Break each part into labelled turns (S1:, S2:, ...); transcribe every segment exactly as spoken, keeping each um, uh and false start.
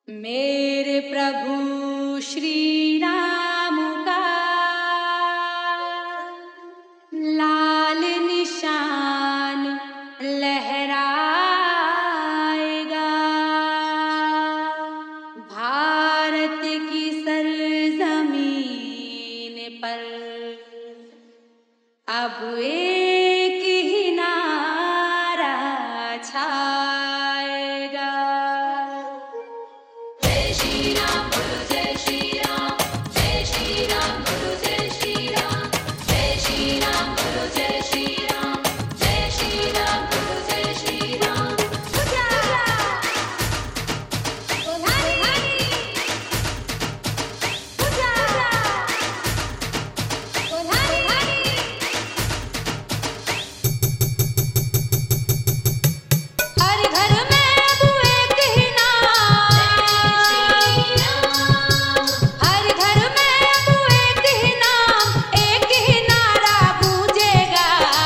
S1: मेरे प्रभु श्री राम का लाल निशान लहराएगा, भारत की सरजमीन पर अब एक ही नारा छाएगा। जय श्री राम बोलो, जय श्री राम, जय श्री राम बोलो, जय श्री राम, जय श्री राम बोलो, जय श्री राम, जय श्री राम बोलो, जय श्री राम। हर घर में अब एक ही नाम, हर घर में अब एक ही नाम, एक ही नारा गूंजेगा।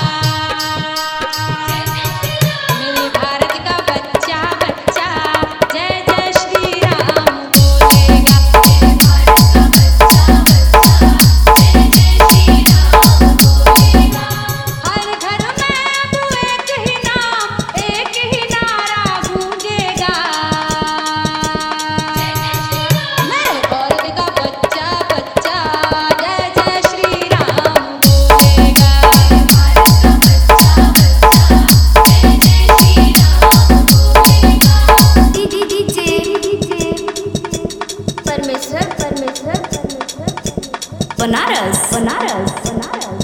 S1: मेरे भारत का बच्चा बच्चा जय जय श्री राम बोलेगा। मेरे भारत का बच्चा बच्चा जय जय श्री राम बोलेगा। हर घर में अब एक ही नाम, एक ही नारा गूंजेगा। मेरे भारत का बच्चा बच्चा जय जय श्री राम बोलेगा। मेरे भारत का बच्चा बच्चा जय जय श्री राम बोलेगा।
S2: दीदी डीजे परमेश्वर परमेश्वर परमेश्वर बनारस बनारस बनारस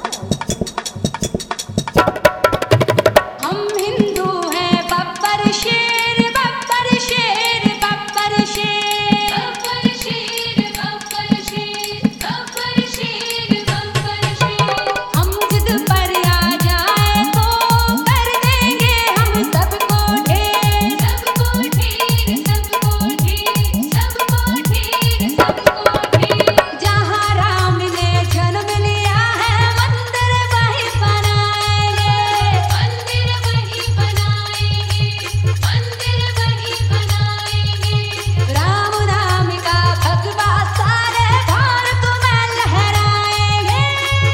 S1: हम हिंदू हैं बब्बर शेर, बब्बर शेर, बब्बर शेर, बब्बर शेर, बब्बर शेर, बब्बर शेर, बब्बर शेर। हम जिद पर आ जाए तो कर देंगे हम सबको ढेर, सबको ढेर, सबको ढेर, सबको ढेर, सबको ढेर। जहाँ राम ने जन्म लिया है मंदिर वहीं बनाएंगे, मंदिर वहीं बनाएंगे, मंदिर वहीं बनाएंगे। राम नाम का भगवा सारे भारत में लहराएंगे।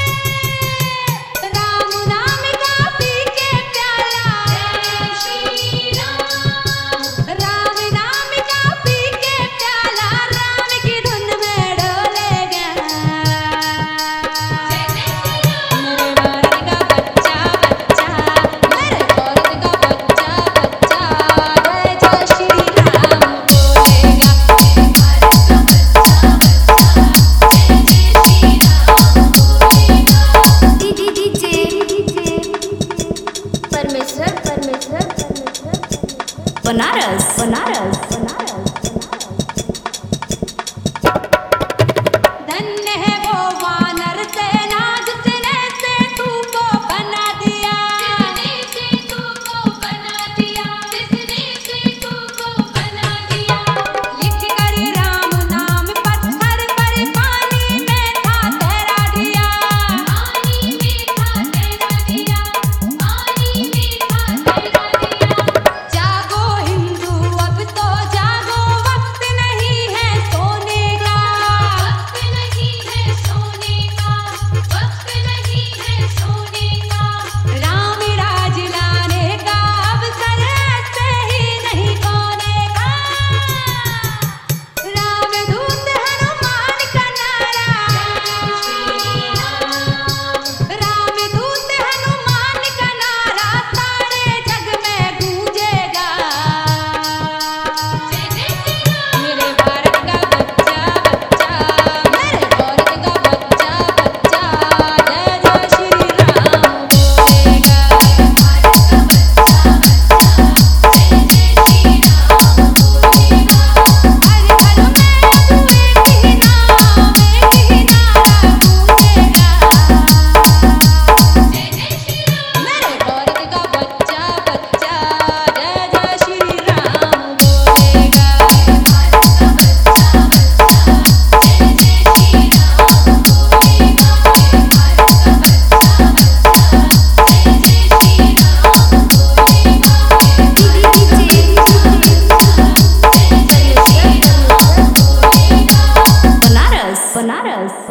S1: राम नाम का पी के प्याला जय श्री राम, राम नाम का पी के प्याला राम की धुन में डोलेगा। मेरे भारत का बच्चा बच्चा, मेरे भारत का बच्चा बच्चा जय जय श्री राम बोलेगा। मेरे भारत का बच्चा बच्चा जय जय श्री राम बोलेगा।
S2: दीदी डीजे परमेश्वर परमेश्वर परमेश्वर बनारस बनारस बनारस
S1: धन्य है वो वानर सेना जिसने सेतु को बना दिया, जिसने सेतु को बना दिया, जिसने सेतु को बना दिया। लिख कर राम नाम पत्थर पर पानी में था तैरा दिया, पानी में था तैरा दिया, पानी में था तैरा दिया। जागो हिंदू अब तो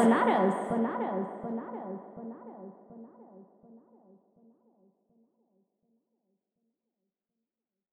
S2: बनारस बनारस बनारस